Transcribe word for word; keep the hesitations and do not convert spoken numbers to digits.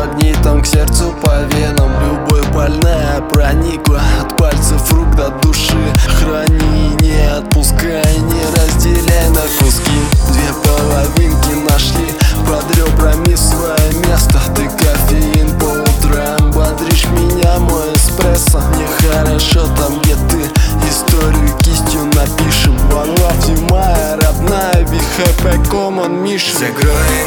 магнитом к сердцу по венам. Любовь больная проникла от пальцев рук до души. Храни, не отпускай, не разделяй на куски. Две половинки нашли под ребрами свое место. Ты кофеин по утрам, бодришь меня, мой эспрессо. Мне хорошо там, где ты, историю кистью напишем. One love, ты моя родная, we happy common mission. Закрой